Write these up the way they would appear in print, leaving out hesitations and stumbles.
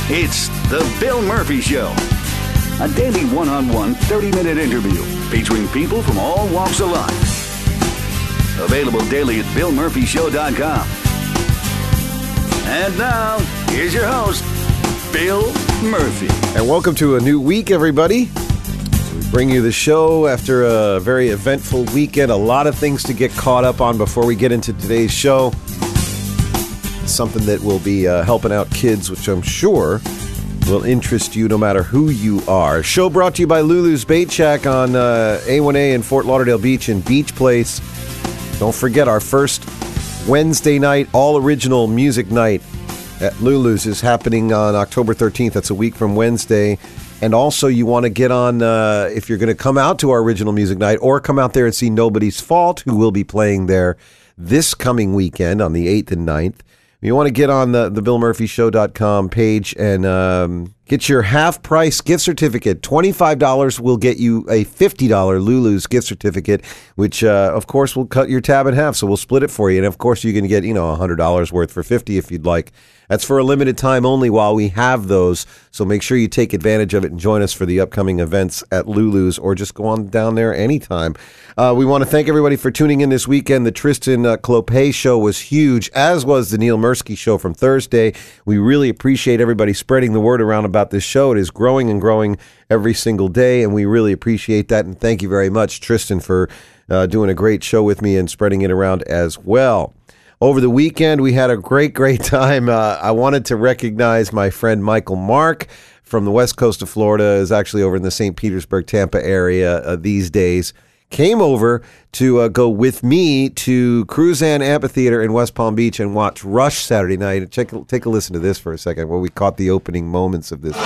It's The Bill Murphy Show, a daily one-on-one 30-minute interview featuring people from all walks of life. Available daily at BillMurphyShow.com. And now, here's your host, Bill Murphy. And welcome to a new week, everybody. We bring you the show after a very eventful weekend. A lot of things to get caught up on before we get into today's show. Something that will be helping out kids, which I'm sure will interest you no matter who you are. Show brought to you by Lulu's Bait Shack on A1A in Fort Lauderdale Beach and Beach Place. Don't forget our first Wednesday night all-original music night at Lulu's is happening on October 13th. That's a week from Wednesday. And also you want to get on, if you're going to come out to our original music night or come out there and see Nobody's Fault, who will be playing there this coming weekend on the 8th and 9th. You want to get on the BillMurphyShow.com page and get your half-price gift certificate. $25 will get you a $50 Lulu's gift certificate, which, of course, will cut your tab in half. So we'll split it for you. And, of course, you can get, $100 worth for $50 if you'd like. That's for a limited time only while we have those. So make sure you take advantage of it and join us for the upcoming events at Lulu's, or just go on down there anytime. We want to thank everybody for tuning in this weekend. The Tristan Clopay show was huge, as was the Neil Mursky show from Thursday. We really appreciate everybody spreading the word around about this show. It is growing and growing every single day, and we really appreciate that. And thank you very much, Tristan, for doing a great show with me and spreading it around as well. Over the weekend, we had a great time. I wanted to recognize my friend Michael Mark from the west coast of Florida, is actually over in the St. Petersburg, Tampa area these days. Came over to go with me to Cruzan Amphitheater in West Palm Beach and watch Rush Saturday night. Take a listen to this for a second, where we caught the opening moments of this.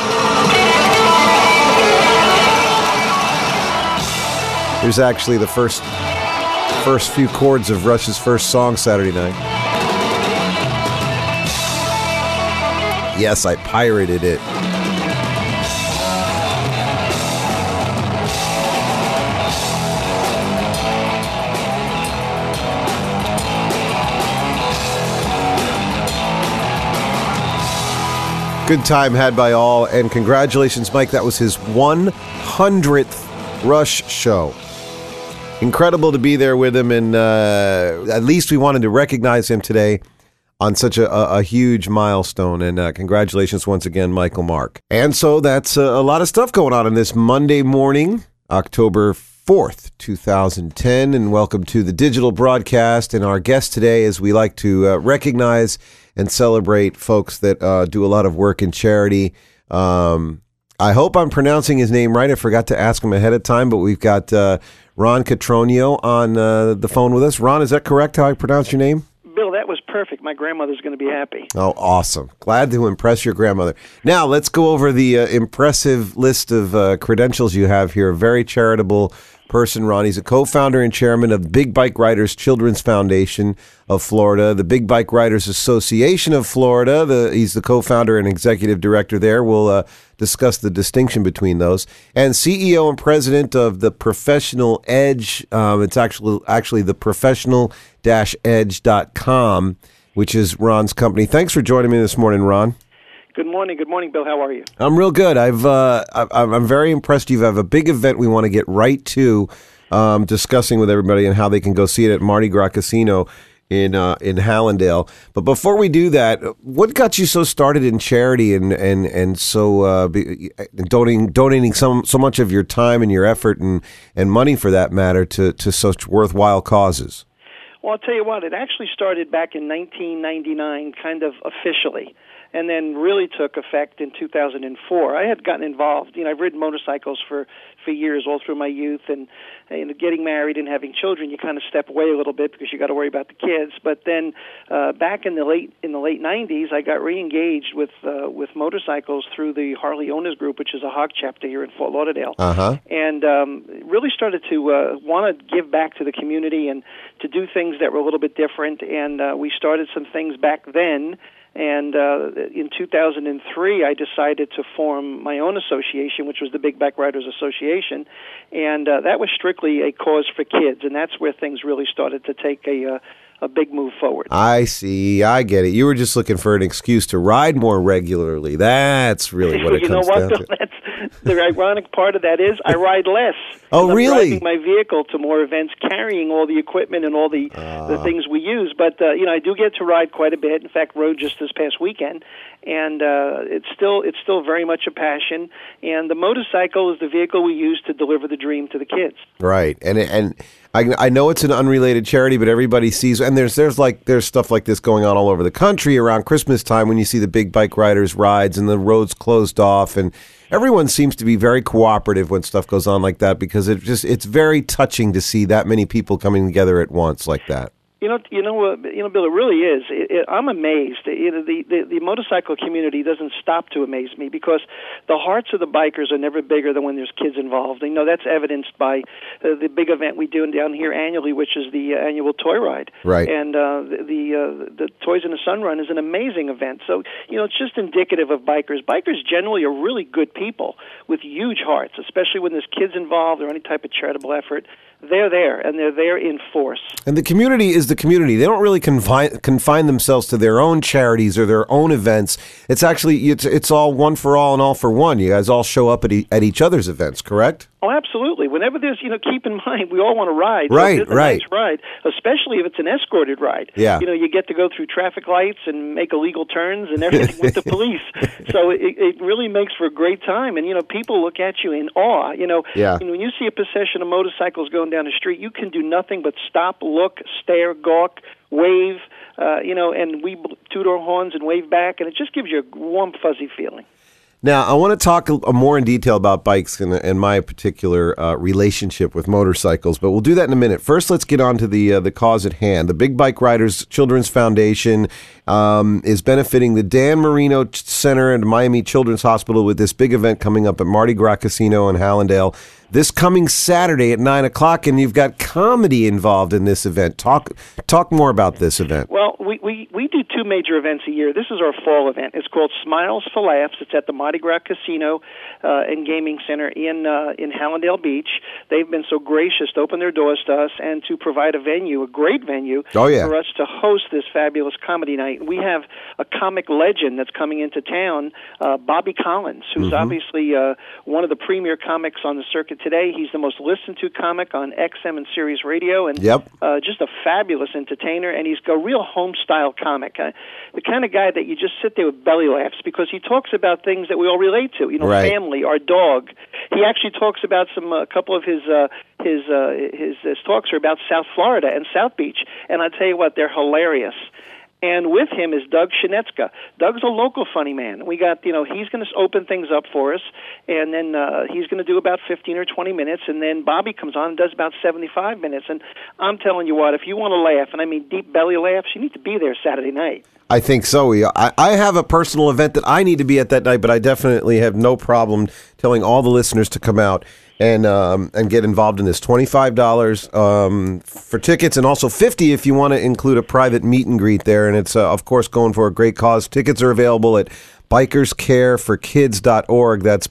Here's actually the first few chords of Rush's first song Saturday night. Yes, I pirated it. Good time had by all, and congratulations, Mike. That was his 100th Rush show. Incredible to be there with him, and at least we wanted to recognize him today on such a huge milestone. And congratulations once again, Michael Mark. And so that's a lot of stuff going on this Monday morning, October 4th, 2010. And welcome to the digital broadcast. And our guest today, as we like to recognize and celebrate folks that do a lot of work in charity. I hope I'm pronouncing his name right. I forgot to ask him ahead of time, but we've got Ron Catronio on the phone with us. Ron, is that correct, how I pronounce your name? Bill, that was perfect. My grandmother's going to be happy. Oh, awesome. Glad to impress your grandmother. Now, let's go over the impressive list of credentials you have here. A very charitable person, Ron. He's a co-founder and chairman of Big Bike Riders Children's Foundation of Florida, the Big Bike Riders Association of Florida. He's the co-founder and executive director there. We'll discuss the distinction between those. And CEO and president of the Professional Edge. It's actually the professional-edge.com, which is Ron's company. Thanks for joining me this morning, Ron. Good morning, Bill. How are you? I'm real good. I'm very impressed. You have a big event we want to get right to, discussing with everybody and how they can go see it at Mardi Gras Casino in Hallandale. But before we do that, what got you so started in charity and so donating so much of your time and your effort and money, for that matter, to such worthwhile causes? Well, I'll tell you what. It actually started back in 1999, kind of officially, and then really took effect in 2004. I had gotten involved. I've ridden motorcycles for years, all through my youth, and getting married and having children, you kind of step away a little bit because you got to worry about the kids. But then, back in the late 90s, I got re-engaged with motorcycles through the Harley Owners Group, which is a HOG chapter here in Fort Lauderdale, and really started to want to give back to the community and to do things that were a little bit different. And we started some things back then. And in 2003, I decided to form my own association, which was the Big Bike Riders Association, and that was strictly a cause for kids, and that's where things really started to take a a big move forward. I see. I get it. You were just looking for an excuse to ride more regularly. That's really what it comes down to. That's the ironic part of that is I ride less. Oh, I'm really? driving my vehicle to more events, carrying all the equipment and all the things we use. But I do get to ride quite a bit. In fact, rode just this past weekend, and it's still very much a passion. And the motorcycle is the vehicle we use to deliver the dream to the kids. Right, and I know it's an unrelated charity, but everybody sees, and there's stuff like this going on all over the country around Christmas time when you see the big bike riders' rides and the roads closed off, and everyone seems to be very cooperative when stuff goes on like that because it's very touching to see that many people coming together at once like that. Bill, it really is. I'm amazed. The motorcycle community doesn't stop to amaze me because the hearts of the bikers are never bigger than when there's kids involved. That's evidenced by the big event we do down here annually, which is the annual toy ride. Right. And the Toys in the Sun Run is an amazing event. So, it's just indicative of bikers. Bikers generally are really good people with huge hearts, especially when there's kids involved or any type of charitable effort. They're there, and they're there in force. And the community is the community. They don't really confine themselves to their own charities or their own events. It's actually, it's all one for all and all for one. You guys all show up at each other's events, correct? Oh, absolutely. Whenever there's, keep in mind, we all want to ride. Right, so it's a right. nice ride, especially if it's an escorted ride. Yeah. You get to go through traffic lights and make illegal turns and everything with the police. So it really makes for a great time. And, people look at you in awe. Yeah. When you see a procession of motorcycles going down the street, you can do nothing but stop, look, stare, gawk, wave, and we toot our horns and wave back, and it just gives you a warm, fuzzy feeling. Now, I want to talk more in detail about bikes and my particular relationship with motorcycles, but we'll do that in a minute. First, let's get on to the cause at hand. The Big Bike Riders Children's Foundation is benefiting the Dan Marino Center and Miami Children's Hospital with this big event coming up at Mardi Gras Casino in Hallandale this coming Saturday at 9 o'clock, and you've got comedy involved in this event. Talk more about this event. Well, we do two major events a year. This is our fall event. It's called Smiles for Laughs. It's at the Mardi Gras Casino and Gaming Center in Hallandale Beach. They've been so gracious to open their doors to us and to provide a great venue for us to host this fabulous comedy night. We have a comic legend that's coming into town, Bobby Collins, who's obviously one of the premier comics on the circuit today. He's the most listened to comic on XM and Sirius Radio, and just a fabulous entertainer, and he's a real home-style comic. The kind of guy that you just sit there with belly laughs because he talks about things that we all relate to, family, our dog. He actually talks about a couple of his talks are about South Florida and South Beach, and I tell you what, they're hilarious. And with him is Doug Shinetska. Doug's a local funny man. We got, he's going to open things up for us, and then he's going to do about 15 or 20 minutes, and then Bobby comes on and does about 75 minutes. And I'm telling you what, if you want to laugh, and I mean deep belly laughs, you need to be there Saturday night. I think so. I have a personal event that I need to be at that night, but I definitely have no problem telling all the listeners to come out and get involved in this. $25 for tickets, and also $50 if you want to include a private meet and greet there. And it's, of course, going for a great cause. Tickets are available at bikerscareforkids.org. That's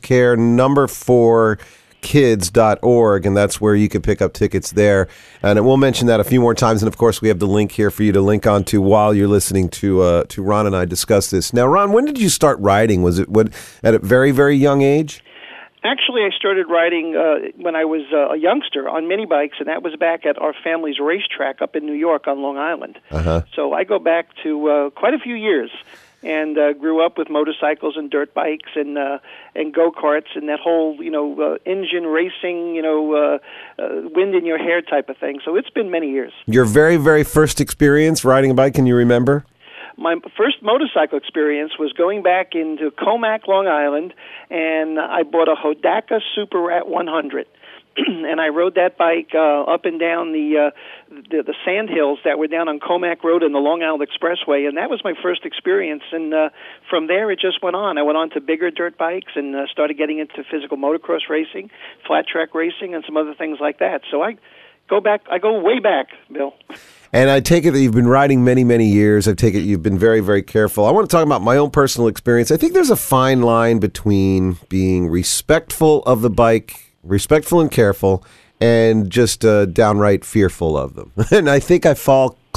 bikerscare4kids.org, and that's where you can pick up tickets there. And we'll mention that a few more times. And, of course, we have the link here for you to link onto while you're listening to Ron and I discuss this. Now, Ron, when did you start riding? Was it at a very, very young age? Actually, I started riding when I was a youngster on mini bikes, and that was back at our family's racetrack up in New York on Long Island. So I go back to quite a few years, and grew up with motorcycles and dirt bikes and go-karts and that whole engine racing, wind in your hair type of thing. So it's been many years. Your very, very first experience riding a bike, can you remember? My first motorcycle experience was going back into Comac, Long Island, and I bought a Hodaka Super Rat 100. And I rode that bike up and down the sand hills that were down on Comac Road and the Long Island Expressway, and that was my first experience. And from there, it just went on. I went on to bigger dirt bikes and started getting into physical motocross racing, flat track racing, and some other things like that. So I go way back, Bill. And I take it that you've been riding many, many years. I take it you've been very, very careful. I want to talk about my own personal experience. I think there's a fine line between being respectful of the bike, respectful and careful, and just downright fearful of them. And I think I fall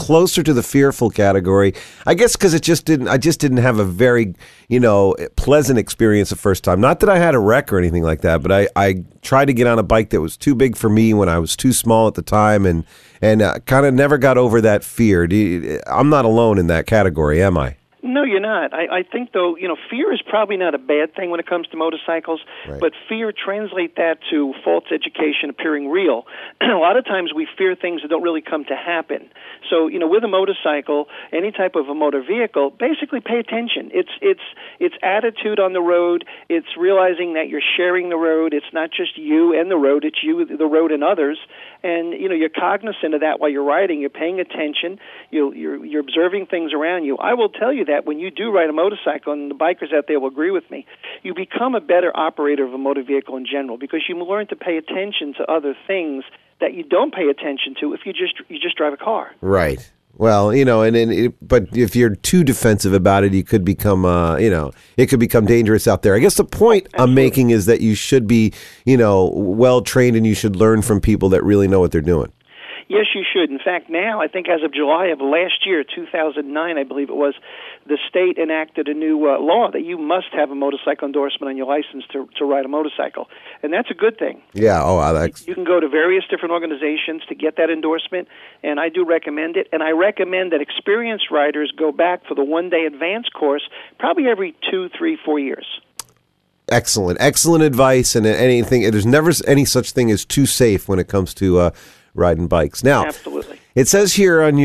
closer to the fearful category. I guess because I just didn't have a very, pleasant experience the first time. Not that I had a wreck or anything like that, but I tried to get on a bike that was too big for me when I was too small at the time, and kind of never got over that fear. I'm not alone in that category, am I? No, you're not. I think, though, fear is probably not a bad thing when it comes to motorcycles, Right. but fear, translate that to false education appearing real. A lot of times we fear things that don't really come to happen. So, with a motorcycle, any type of a motor vehicle, basically pay attention. It's attitude on the road. It's realizing that you're sharing the road. It's not just you and the road. It's you, the road, and others. And, you're cognizant of that while you're riding. You're paying attention. You're observing things around you. I will tell you that when you do ride a motorcycle, and the bikers out there will agree with me, you become a better operator of a motor vehicle in general because you learn to pay attention to other things that you don't pay attention to if you just drive a car. Right. Well, but if you're too defensive about it, you could become, it could become dangerous out there. I guess the point I'm making is that you should be, well trained, and you should learn from people that really know what they're doing. Yes, you should. In fact, now, I think as of July of last year, 2009, I believe it was, the state enacted a new law that you must have a motorcycle endorsement on your license to ride a motorcycle. And that's a good thing. Yeah. Oh, you can go to various different organizations to get that endorsement, and I do recommend it. And I recommend that experienced riders go back for the one-day advanced course probably every 2, 3, 4 years. Excellent advice. And there's never any such thing as too safe when it comes to riding bikes. Now, absolutely. It says here on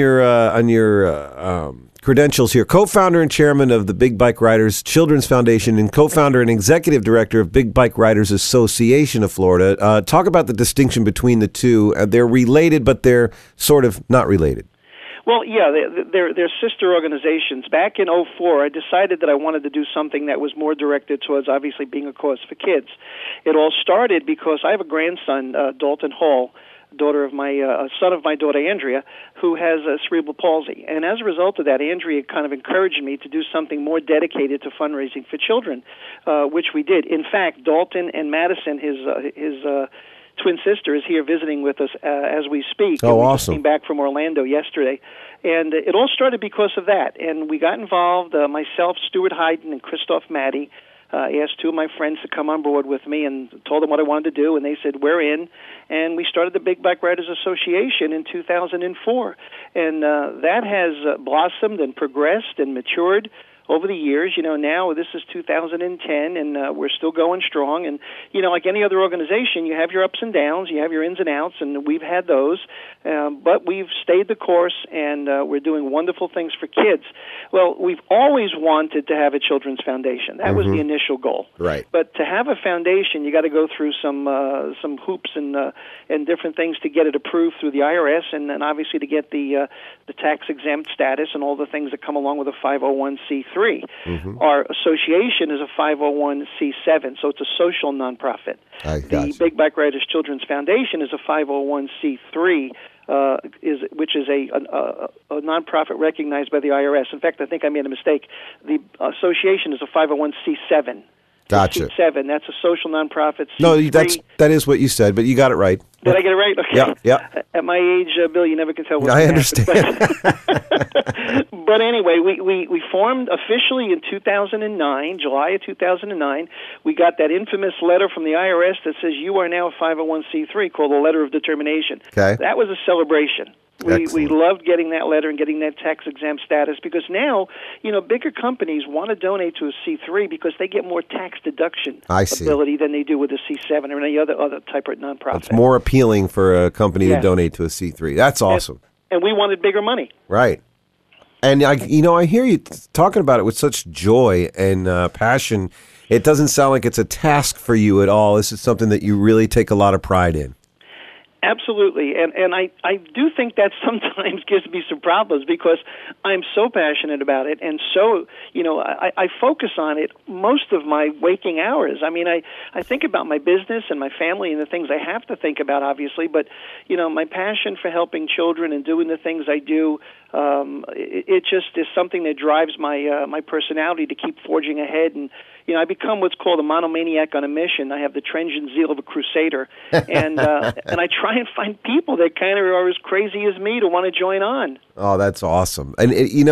your credentials here, co-founder and chairman of the Big Bike Riders Children's Foundation and co-founder and executive director of Big Bike Riders Association of Florida. Talk about the distinction between the two. They're related, but they're sort of not related. Well, yeah, they're sister organizations. Back in 2004, I decided that I wanted to do something that was more directed towards obviously being a cause for kids. It all started because I have a grandson, Dalton Hall, daughter of my son of my daughter Andrea, who has cerebral palsy. And as a result of that, Andrea kind of encouraged me to do something more dedicated to fundraising for children, which we did. In fact, Dalton and Madison, his twin sister, is here visiting with us as we speak. Oh, and awesome. We just came back from Orlando yesterday. And it all started because of that. And we got involved, myself, Stuart Hayden, and Christoph Matty. I asked two of my friends to come on board with me and told them what I wanted to do, and they said, we're in. And we started the Big Bike Riders Association in 2004. And that has blossomed and progressed and matured over the years. Now this is 2010, and we're still going strong. And, like any other organization, you have your ups and downs, you have your ins and outs, and we've had those. But we've stayed the course, and we're doing wonderful things for kids. Well, we've always wanted to have a children's foundation. That was the initial goal. Right. But to have a foundation, you got to go through some hoops and different things to get it approved through the IRS, and then obviously to get the tax-exempt status and all the things that come along with a 501c3. Our association is a 501c7, so it's a social nonprofit. The Big Bike Riders Children's Foundation is a 501c3, which is a nonprofit recognized by the IRS. In fact, I think I made a mistake. The association is a 501c7. Gotcha. C7, that's a social nonprofit. C3. No, that is what you said, but you got it right. Did I get it right? Okay. Yeah. At my age, Bill, you never can tell what I understand. But anyway, we formed officially in 2009, July of 2009. We got that infamous letter from the IRS that says you are now a 501c3, called the Letter of Determination. Okay. That was a celebration. We loved getting that letter and getting that tax-exempt status because now, bigger companies want to donate to a C3 because they get more tax deduction ability than they do with a C7 or any other type of nonprofit. It's more appealing for a company to donate to a C3. That's awesome. And we wanted bigger money. Right. And I hear you talking about it with such joy and passion. It doesn't sound like it's a task for you at all. This is something that you really take a lot of pride in. Absolutely, and I do think that sometimes gives me some problems because I'm so passionate about it, and so, I focus on it most of my waking hours. I mean, I think about my business and my family and the things I have to think about, obviously, but, my passion for helping children and doing the things I do It just is something that drives my personality to keep forging ahead. And I become what's called a monomaniac on a mission. I have the transient zeal of a crusader, and I try and find people that kind of are as crazy as me to want to join on. Oh, that's awesome. And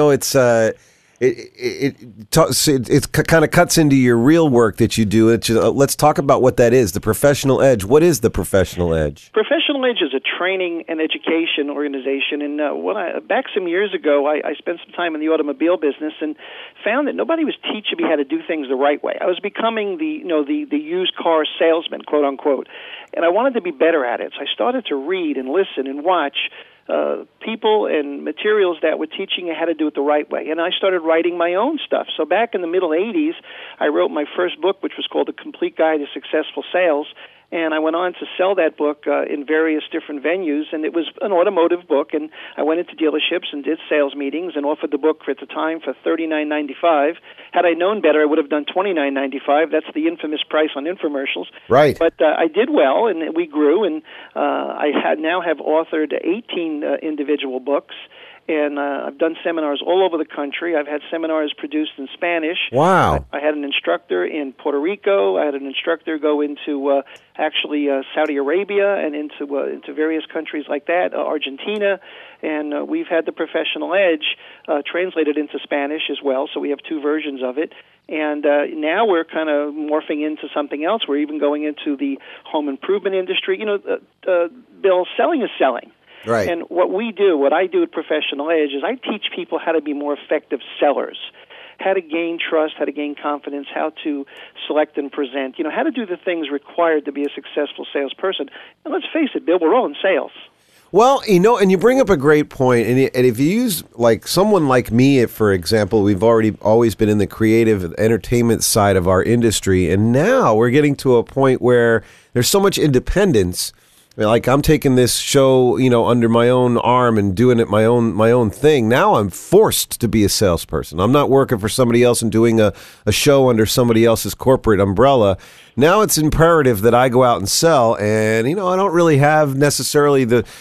it kind of cuts into your real work that you do. Let's talk about what that is, the Professional Edge. What is the Professional Edge? Professional Edge is a training and education organization. And back some years ago, I spent some time in the automobile business and found that nobody was teaching me how to do things the right way. I was becoming the used car salesman, quote unquote, and I wanted to be better at it. So I started to read and listen and watch people and materials that were teaching you how to do it the right way. And I started writing my own stuff. So back in the middle 80s, I wrote my first book, which was called The Complete Guide to Successful Sales. And I went on to sell that book in various different venues, and it was an automotive book. And I went into dealerships and did sales meetings and offered the book at the time for $39.95. Had I known better, I would have done $29.95. That's the infamous price on infomercials. Right. But I did well, and we grew, and I now have authored 18 individual books. And I've done seminars all over the country. I've had seminars produced in Spanish. Wow. I had an instructor in Puerto Rico. I had an instructor go into Saudi Arabia and into various countries like that, Argentina. And we've had the Professional Edge translated into Spanish as well, so we have two versions of it. And now we're kind of morphing into something else. We're even going into the home improvement industry. Bill, selling is selling. Right. And what I do at Professional Edge is I teach people how to be more effective sellers, how to gain trust, how to gain confidence, how to select and present, how to do the things required to be a successful salesperson. And let's face it, Bill, we're all in sales. Well, and you bring up a great point. And if you use like someone like me, for example, we've always been in the creative entertainment side of our industry. And now we're getting to a point where there's so much independence. Like I'm taking this show, under my own arm and doing it my own thing. Now I'm forced to be a salesperson. I'm not working for somebody else and doing a show under somebody else's corporate umbrella. Now it's imperative that I go out and sell. And I don't really have necessarily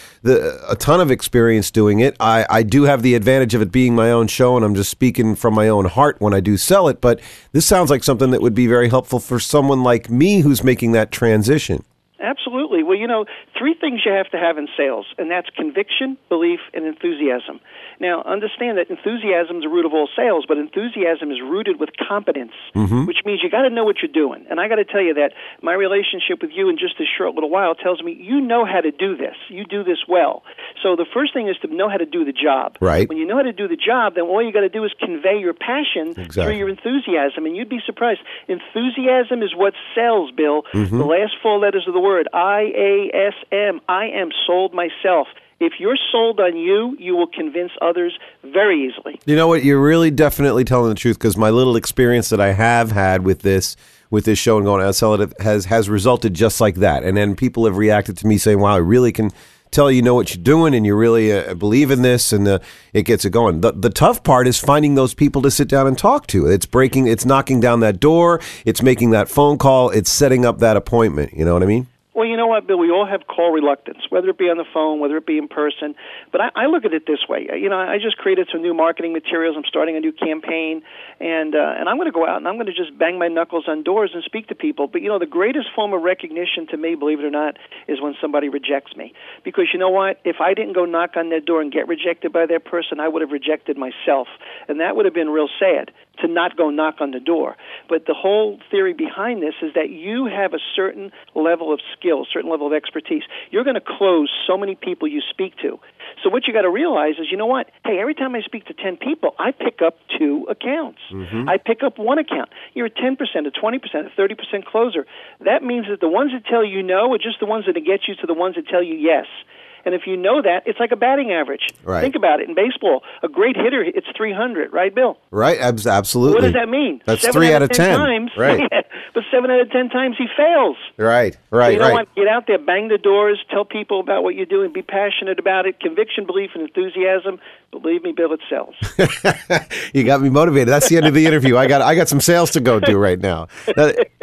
a ton of experience doing it. I do have the advantage of it being my own show, and I'm just speaking from my own heart when I do sell it. But this sounds like something that would be very helpful for someone like me who's making that transition. Absolutely. Well, three things you have to have in sales, and that's conviction, belief, and enthusiasm. Now, understand that enthusiasm is the root of all sales, but enthusiasm is rooted with competence, which means you got to know what you're doing. And I got to tell you that my relationship with you in just a short little while tells me you know how to do this. You do this well. So the first thing is to know how to do the job. Right. When you know how to do the job, then all you got to do is convey your passion through your enthusiasm, and you'd be surprised. Enthusiasm is what sells, Bill. The last four letters of the word, IASM. I am sold myself. If you're sold on you, you will convince others very easily. You know what? You're really definitely telling the truth, because my little experience that I have had with this show and going out and sell it has resulted just like that. And then people have reacted to me saying, wow, I really can tell you know what you're doing and you really believe in this, and it gets it going. The tough part is finding those people to sit down and talk to. It's knocking down that door, it's making that phone call, it's setting up that appointment. You know what I mean? Well, you know what, Bill? We all have call reluctance, whether it be on the phone, whether it be in person. But I look at it this way. I just created some new marketing materials. I'm starting a new campaign, and I'm going to go out and I'm going to just bang my knuckles on doors and speak to people. But, the greatest form of recognition to me, believe it or not, is when somebody rejects me. Because you know what? If I didn't go knock on their door and get rejected by that person, I would have rejected myself. And that would have been real sad, to not go knock on the door. But the whole theory behind this is that you have a certain level of skill, certain level of expertise. You're going to close so many people you speak to. So what you got to realize is, you know what? Hey, every time I speak to 10 people, I pick up 2 accounts. I pick up 1 account. You're a 10%, a 20%, a 30% closer. That means that the ones that tell you no are just the ones that get you to the ones that tell you yes. And if you know that, it's like a batting average. Right. Think about it. In baseball, a great hitter, it's 300, right, Bill? Right, absolutely. What does that mean? That's 3 out of 10 times. Right. But 7 out of 10 times he fails. Right. So you know what? Get out there, bang the doors, tell people about what you're doing, be passionate about it. Conviction, belief, and enthusiasm. Believe me, Bill, it sells. You got me motivated. That's the end of the interview. I got some sales to go do right now.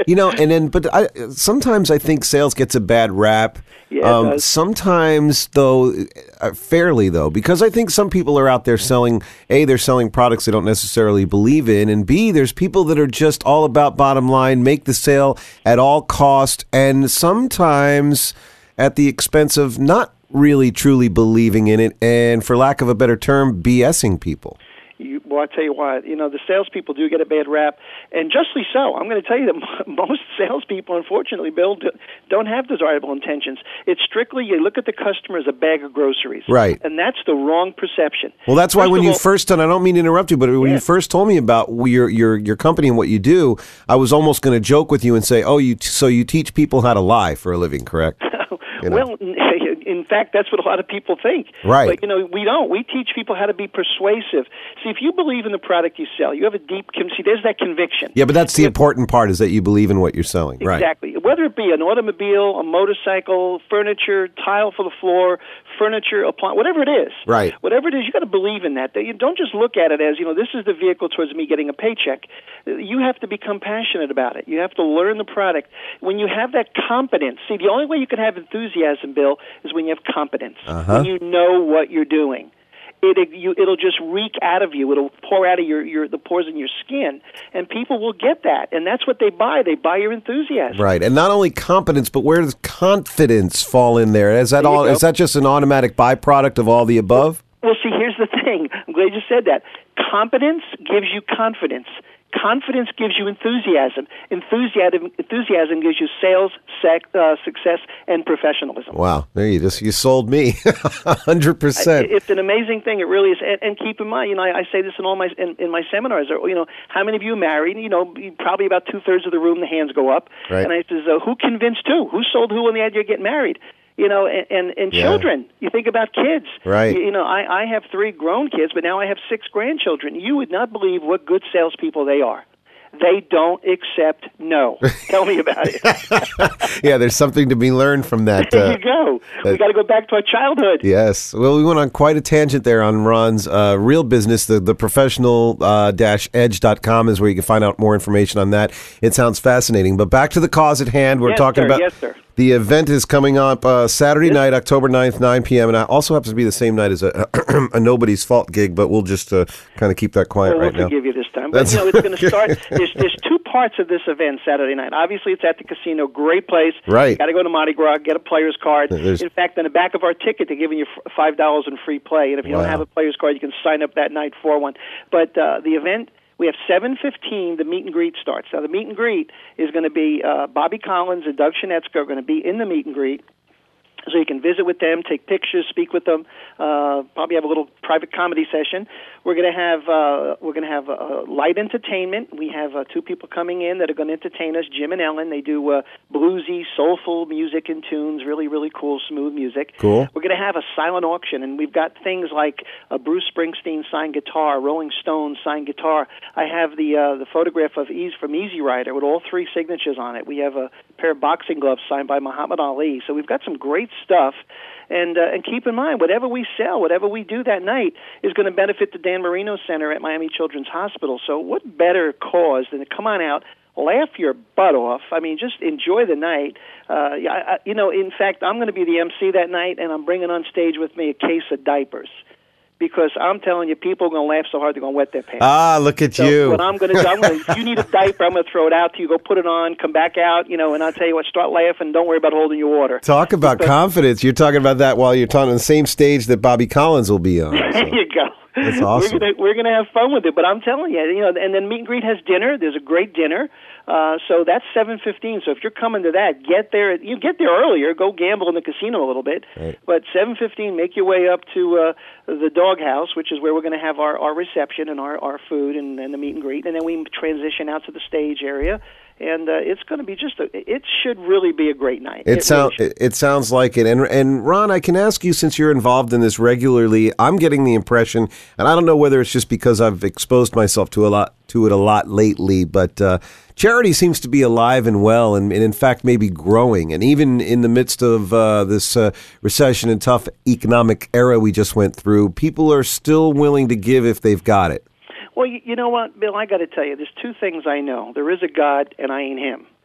Sometimes I think sales gets a bad rap. Yeah, it does. Sometimes, though, fairly, though, because I think some people are out there selling, A, they're selling products they don't necessarily believe in, and B, there's people that are just all about bottom line, make the sale at all cost, and sometimes at the expense of not really truly believing in it, and for lack of a better term, BSing people. Well, I tell you what, the salespeople do get a bad rap, and justly so. I'm going to tell you that most salespeople, unfortunately, Bill, don't have desirable intentions. It's strictly you look at the customer as a bag of groceries, right? And that's the wrong perception. Well, that's why when you first, and I don't mean to interrupt you, but when you first told me about your company and what you do, I was almost going to joke with you and say, "Oh, you teach people how to lie for a living, correct?" Well, in fact, that's what a lot of people think. Right. But, we don't. We teach people how to be persuasive. See, if you believe in the product you sell, you have a deep, there's that conviction. Yeah, but that's the important part is that you believe in what you're selling. Exactly. Right. Whether it be an automobile, a motorcycle, furniture, tile for the floor, furniture, appliance, whatever it is. Right. Whatever it is, you got to believe in that. You don't just look at it as, this is the vehicle towards me getting a paycheck. You have to become passionate about it. You have to learn the product. When you have that competence, see, the only way you can have enthusiasm, Bill, is when you have competence. When you know what you're doing. It'll just reek out of you. It'll pour out of the pores in your skin, and people will get that, and that's what they buy. They buy your enthusiasm. Right, and not only competence, but where does confidence fall in there? Is that all? Is that just an automatic byproduct of all the above? Well, see, here's the thing. I'm glad you said that. Competence gives you confidence. Confidence gives you enthusiasm. Enthusiasm gives you sales, success, and professionalism. Wow, there you sold me, 100%. It's an amazing thing. It really is. And keep in mind, I say this in all my seminars. How many of you are married? Probably about 2/3 of the room, the hands go up. Right. And I says, who convinced who? Who sold who on the idea of getting married? And children. You think about kids. Right. I have 3 grown kids, but now I have 6 grandchildren. You would not believe what good salespeople they are. They don't accept no. Tell me about it. Yeah, there's something to be learned from that. There you go. We got to go back to our childhood. Yes. Well, we went on quite a tangent there on Ron's real business. The professional-edge.com is where you can find out more information on that. It sounds fascinating. But back to the cause at hand. We're talking about... Yes, sir. The event is coming up Saturday night, October 9th, 9 p.m., and it also happens to be the same night as a Nobody's Fault gig, but we'll just kind of keep that quiet right now. We'll forgive you this time. But, it's going to start. There's 2 parts of this event Saturday night. Obviously, it's at the casino. Great place. Right. Got to go to Mardi Gras, get a player's card. In fact, on the back of our ticket, they're giving you $5 in free play. And if you don't have a player's card, you can sign up that night for one. But the event... We have 7:15. The meet and greet starts. Now, the meet and greet is going to be Bobby Collins and Doug Shinetska are going to be in the meet and greet. So you can visit with them, take pictures, speak with them, probably have a little private comedy session. We're going to have light entertainment. We have 2 people coming in that are going to entertain us, Jim and Ellen. They do bluesy, soulful music and tunes, really, really cool, smooth music. Cool. We're going to have a silent auction, and we've got things like a Bruce Springsteen signed guitar, Rolling Stones signed guitar. I have the photograph of from Easy Rider with all 3 signatures on it. We have a pair of boxing gloves signed by Muhammad Ali. So we've got some great stuff. And keep in mind, whatever we sell, whatever we do that night is going to benefit the Dan Marino Center at Miami Children's Hospital. So what better cause than to come on out, laugh your butt off. I mean, just enjoy the night. In fact, I'm going to be the MC that night, and I'm bringing on stage with me a case of diapers. Because I'm telling you, people are going to laugh so hard they're going to wet their pants. Ah, look at you. What I'm going to do, if you need a diaper, I'm going to throw it out to you. Go put it on, come back out, and I'll tell you what, start laughing. Don't worry about holding your water. Talk about confidence. You're talking about that while you're talking on the same stage that Bobby Collins will be on. So. There you go. That's awesome. We're gonna have fun with it, but I'm telling you, and then meet and greet has dinner. There's a great dinner, so that's 7:15. So if you're coming to that, get there. You get there earlier. Go gamble in the casino a little bit, right. But 7:15, make your way up to the Doghouse, which is where we're going to have our reception and our food and the meet and greet, and then we transition out to the stage area. And it's going to be it should really be a great night. It sounds like it. And Ron, I can ask you, since you're involved in this regularly, I'm getting the impression, and I don't know whether it's just because I've exposed myself to it a lot lately, but charity seems to be alive and well, and in fact maybe growing. And even in the midst of this recession and tough economic era we just went through, people are still willing to give if they've got it. Well, you know what, Bill, I got to tell you, there's 2 things I know. There is a God, and I ain't him.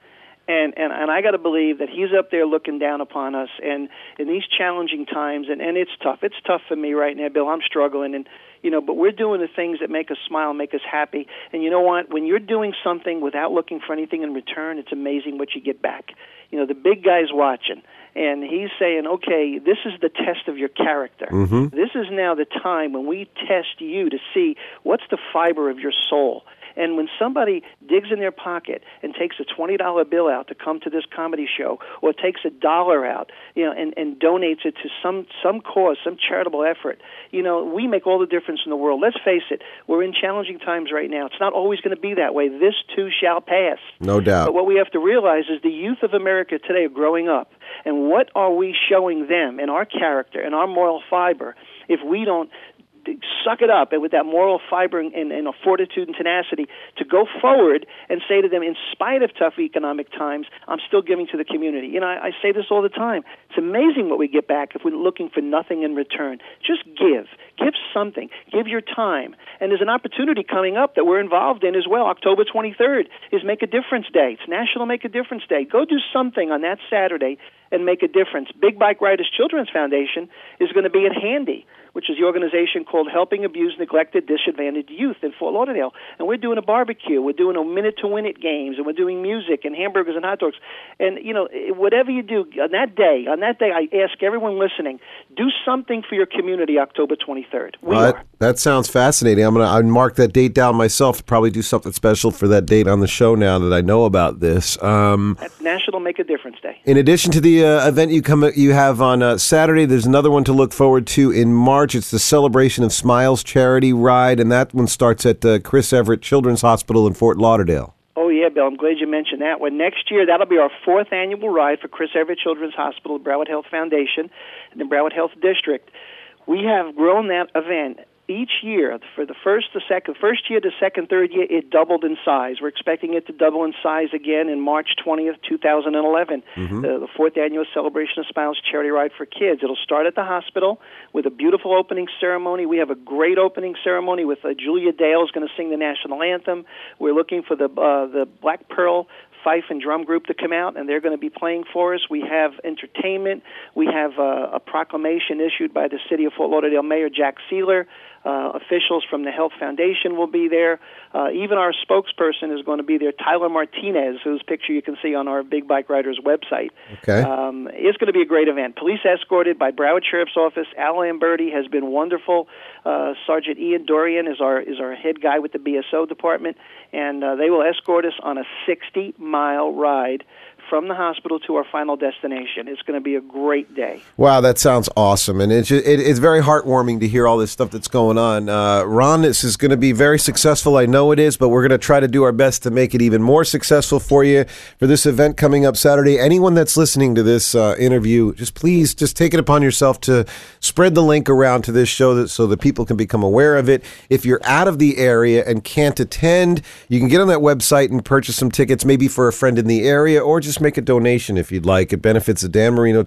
And I got to believe that he's up there looking down upon us. And in these challenging times, and it's tough. It's tough for me right now, Bill. I'm struggling, and but we're doing the things that make us smile, make us happy. And you know what? When you're doing something without looking for anything in return, it's amazing what you get back. The big guy's watching, and he's saying, okay, this is the test of your character. Mm-hmm. This is now the time when we test you to see what's the fiber of your soul. And when somebody digs in their pocket and takes a $20 bill out to come to this comedy show, or takes $1 out, and donates it to some cause, some charitable effort, we make all the difference in the world. Let's face it, we're in challenging times right now. It's not always going to be that way. This too shall pass. No doubt. But what we have to realize is the youth of America today are growing up, and what are we showing them in our character and our moral fiber if we don't suck it up and with that moral fiber and a fortitude and tenacity to go forward and say to them, in spite of tough economic times, I'm still giving to the community. I say this all the time. It's amazing what we get back if we're looking for nothing in return. Just give. Give something. Give your time. And there's an opportunity coming up that we're involved in as well. October 23rd is Make a Difference Day. It's National Make a Difference Day. Go do something on that Saturday and make a difference. Big Bike Riders Children's Foundation is going to be at Handy, which is the organization called Helping Abused, Neglected, Disadvantaged Youth in Fort Lauderdale. And we're doing a barbecue. We're doing a minute-to-win-it games, and we're doing music and hamburgers and hot dogs. And, whatever you do on that day, I ask everyone listening, do something for your community October 23rd. That sounds fascinating. I'll mark that date down myself to probably do something special for that date on the show now that I know about this. That's National Make a Difference Day. In addition to the event you have on Saturday, there's another one to look forward to in March. It's the Celebration of Smiles charity ride, and that one starts at Chris Everett Children's Hospital in Fort Lauderdale. Oh, yeah, Bill, I'm glad you mentioned that one. Next year, that'll be our 4th annual ride for Chris Everett Children's Hospital, Broward Health Foundation, and the Broward Health District. We have grown that event each year. For the first year, the second, third year, it doubled in size. We're expecting it to double in size again in March 20th, 2011, the 4th annual Celebration of Smiles charity ride for kids. It'll start at the hospital with a beautiful opening ceremony. We have a great opening ceremony with Julia Dale is going to sing the national anthem. We're looking for the Black Pearl fife and drum group to come out, and they're going to be playing for us. We have entertainment. We have a proclamation issued by the City of Fort Lauderdale Mayor Jack Seeler. Officials from the Health Foundation will be there. Even our spokesperson is going to be there, Tyler Martinez, whose picture you can see on our Big Bike Riders website. Okay. It's going to be a great event. Police escorted by Broward Sheriff's Office. Al Lamberti has been wonderful. Sergeant Ian Dorian is our head guy with the BSO department, and they will escort us on a 60-mile ride from the hospital to our final destination. It's going to be a great day. Wow, that sounds awesome. And it's very heartwarming to hear all this stuff that's going on. Ron, this is going to be very successful. I know it is, but we're going to try to do our best to make it even more successful for you for this event coming up Saturday. Anyone that's listening to this interview, please take it upon yourself to spread the link around to this show so that people can become aware of it. If you're out of the area and can't attend, you can get on that website and purchase some tickets, maybe for a friend in the area, or just make a donation if you'd like. It benefits the Dan Marino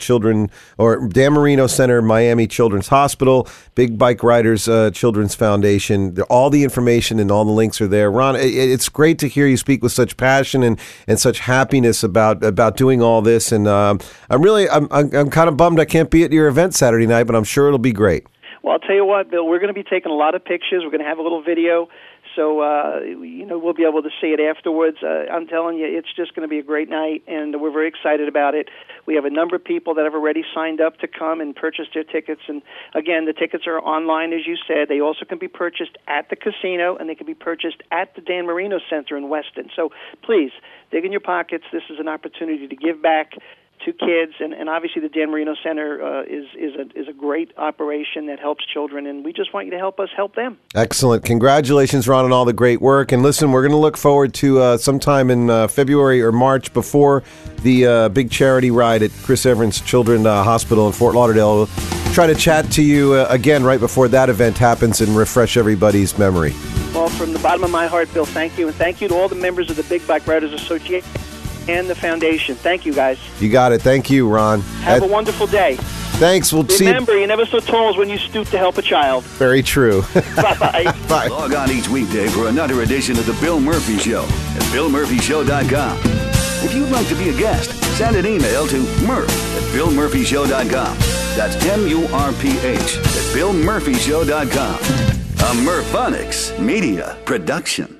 Center, Miami Children's Hospital, Big Bike Riders Children's Foundation. All the information and all the links are there. Ron, it's great to hear you speak with such passion and such happiness about doing all this. And I'm kind of bummed I can't be at your event Saturday night, but I'm sure it'll be great. Well, I'll tell you what, Bill, we're going to be taking a lot of pictures. We're going to have a little video. So, we'll be able to see it afterwards. I'm telling you, it's just going to be a great night, and we're very excited about it. We have a number of people that have already signed up to come and purchase their tickets. And, again, the tickets are online, as you said. They also can be purchased at the casino, and they can be purchased at the Dan Marino Center in Weston. So, please, dig in your pockets. This is an opportunity to give back to kids, and obviously the Dan Marino Center is a great operation that helps children, and we just want you to help us help them. Excellent. Congratulations, Ron, on all the great work. And listen, we're going to look forward to sometime in February or March before the big charity ride at Chris Everett Children's Hospital in Fort Lauderdale. We'll try to chat to you again right before that event happens and refresh everybody's memory. Well, from the bottom of my heart, Bill, thank you, and thank you to all the members of the Big Bike Riders Association and the foundation. Thank you, guys. You got it. Thank you, Ron. Have a wonderful day. Thanks. We'll see you. Remember, you're never so tall as when you stoop to help a child. Very true. Bye-bye. Bye. Log on each weekday for another edition of The Bill Murphy Show at BillMurphyShow.com. If you'd like to be a guest, send an email to murph@billmurphyshow.com. That's MURPH at billmurphyshow.com. A Murphonics Media Production.